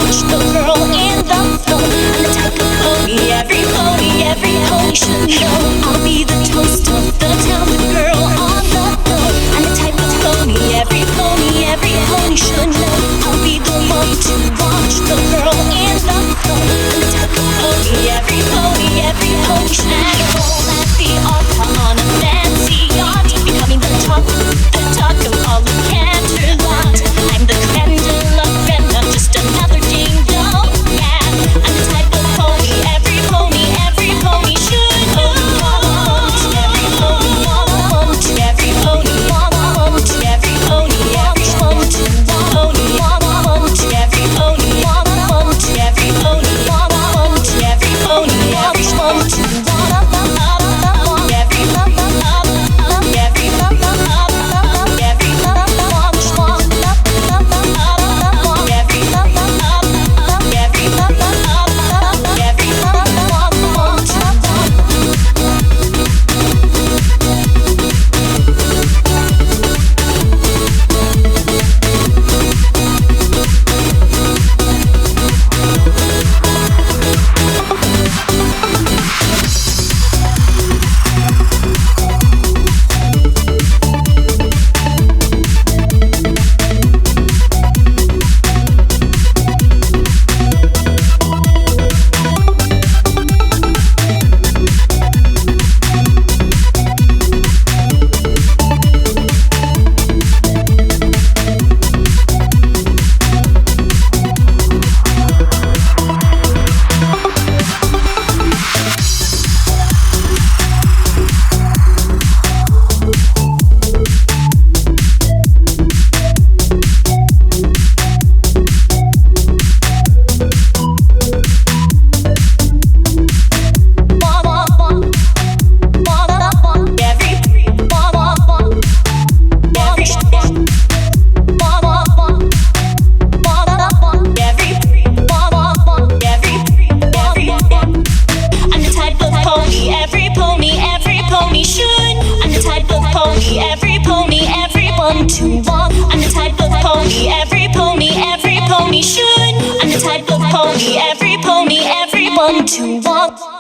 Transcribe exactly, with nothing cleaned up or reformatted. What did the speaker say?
watch the girl in the flow. I'm the type of pony every pony, every pony should know. I'll be the toast of the town, the girl on the floor. I'm the type of pony every pony, every pony should know. I'll be the one to watch the girl in the flow. I'm the type of pony every pony, every pony should know. At the altar on a fancy yacht, becoming the talk, the talk of all the Canterlot. I'm the creme de la creme, not just another ding dong. Yeah, I'm the type of pony every pony, every pony should know. Every pony, want every pony, want every pony, every one to pony, want every pony, want every pony, want every pony, every one to to walk. I'm the type of pony every pony, every pony should. I'm the type of pony every pony, everyone to walk.